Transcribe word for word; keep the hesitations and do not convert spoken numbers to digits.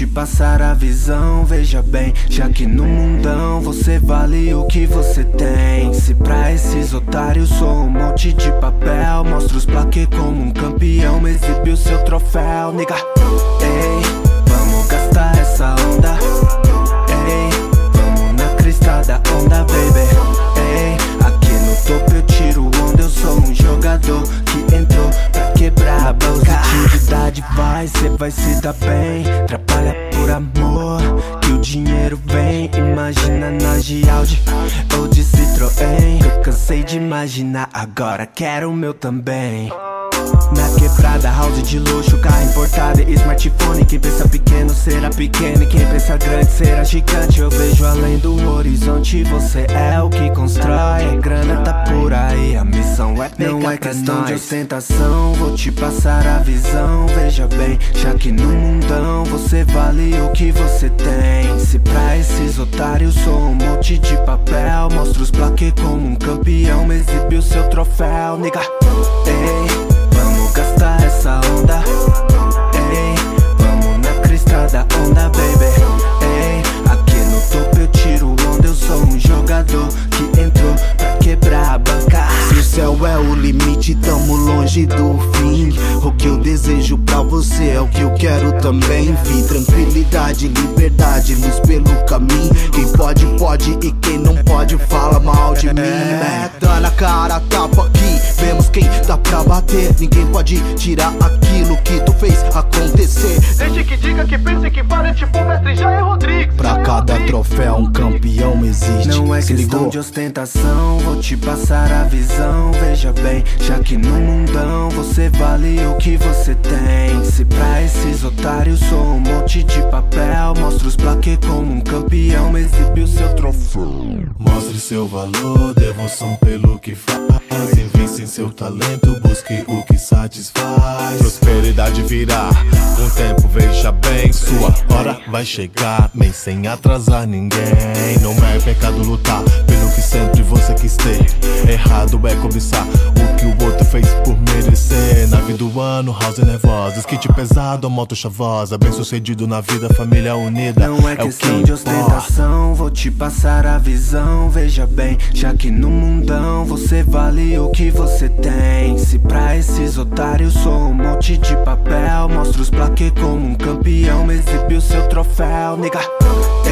te passar a visão. Veja bem, já que no mundão você vale o que você tem. Se pra esses otários sou um monte de papel, mostra os plaquês como um campeão, exibe o seu troféu, nigga. Ei, vamos gastar essa onda. Ei, vamos na crista da onda, baby. Ei, aqui no topo eu tiro onda, eu sou um jogador que entrou pra quebrar a banca. Positividade vai, cê vai se dar bem. Trabalha por amor, que o dinheiro vem. Imagina na Gialdi ou de Citroën. Eu cansei de imaginar, agora quero o meu também. Na quebrada, house de luxo, carro importado e smartphone. Quem pensa pequeno será pequeno e quem pensa grande será gigante. Eu vejo além do horizonte, você é o que constrói. A grana tá por aí, a missão é pegar. Não é questão de ostentação, vou te passar a visão. Veja bem, já que no mundão você vale o que você tem. Se pra esses otários sou um monte de papel, mostra os plaquês como um campeão, exibe o seu troféu, nigga. Ei, vamos gastar essa onda. Ei, vamos na crista da onda, baby. Ei, aqui no topo eu tiro onda, eu sou um jogador que entrou pra quebrar a banca. Se o céu é o limite, tamo longe do fim. O que eu desejo pra você é o que eu quero também. Vi tranquilidade, liberdade, luz pelo caminho. Quem pode, pode e quem não pode fala mal de mim, né? Dá na cara, tapa aqui, vemos quem dá pra bater. Ninguém pode tirar aquilo que tu fez acontecer. Deixe que diga, que pense, que fale, tipo o mestre Jair Rodrigues. Pra cada troféu um campeão existe. Não é Se questão ligou? de ostentação, vou te passar a visão. Veja bem, já que no mundão você vale o que você tem. Se pra esses otários sou um monte de papel, mostra os plaquês como um campeão, exibe o seu troféu. Mostre seu valor, devoção pelo que faz. Invista em seu talento, busque o que satisfaz. Prosperidade virá, com o tempo veja bem. Sua hora vai chegar, bem sem atrasar ninguém. Não é pecado lutar pelo que sempre você quis ter. Errado é cobiçar o que o outro fez por merecer. Nave do ano, house nervosa, skate pesado, moto chavosa. Bem sucedido na vida, família unida. Não é questão de ostentação, vou te passar a visão. Veja bem, já que no mundão você vale o que você tem. Se pra esses otários sou um monte de papel, mostra os plaquês como um campeão, exibe o seu troféu, nigga.